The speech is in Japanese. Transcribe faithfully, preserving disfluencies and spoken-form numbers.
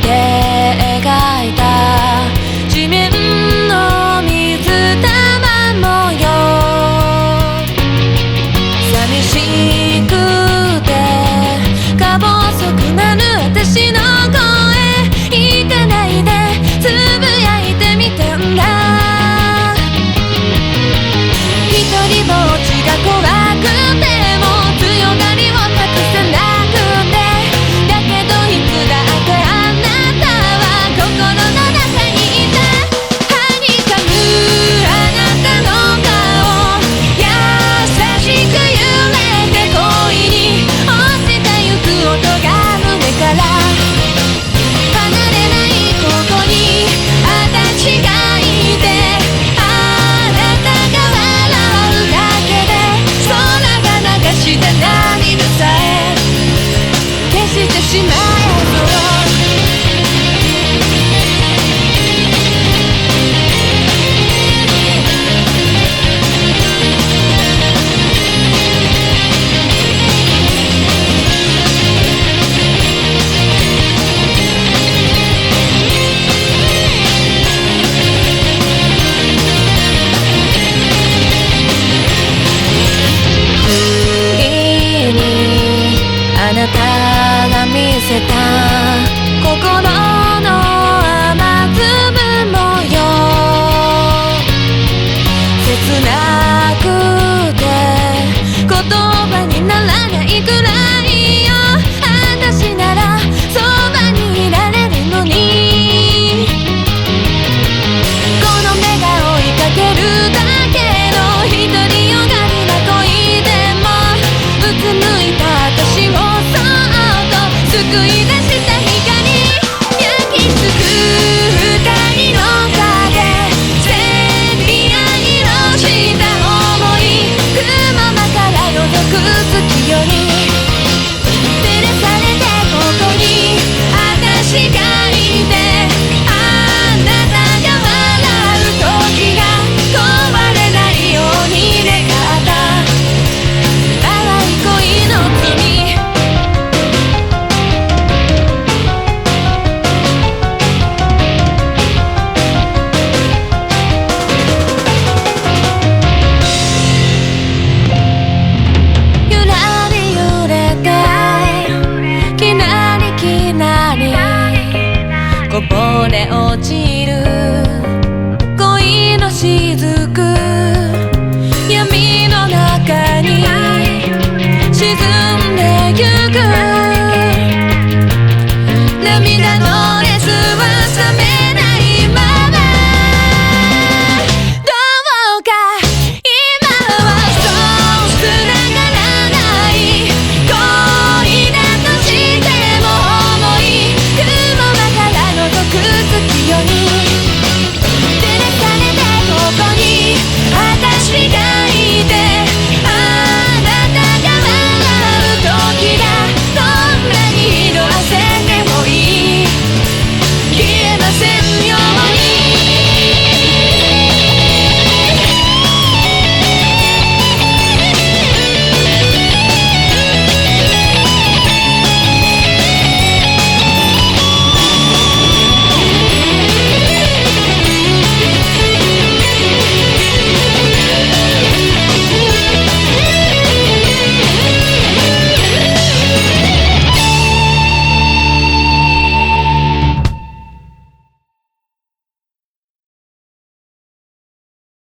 描いた地面の水玉模様、寂しくてか細くなる私の声、行かないでつぶやいてみたんだ。一人ぼっちが怖くても強がりを隠せなくて、だけどいつだってあなたは心の中にいて、はにかむあなたの顔、優しく揺れて恋に落ちてゆく音が胸から離れないここに私がいて、あなたが笑うだけで空が流した涙さえ消してしまえそう。あなたが見せた心の雨粒模様、切なくて言葉にならないくらいよ。私ならそばにいられるのに、この目が追いかけるだけの独りよがりな恋でも、うつむいた私を救い出した光、焼きつく二人の影、千里愛のした想い、雲間から覗く月より照らされてここに私がいて、あなたが笑う時が壊れないように願った淡い恋の罪。こぼれ落ち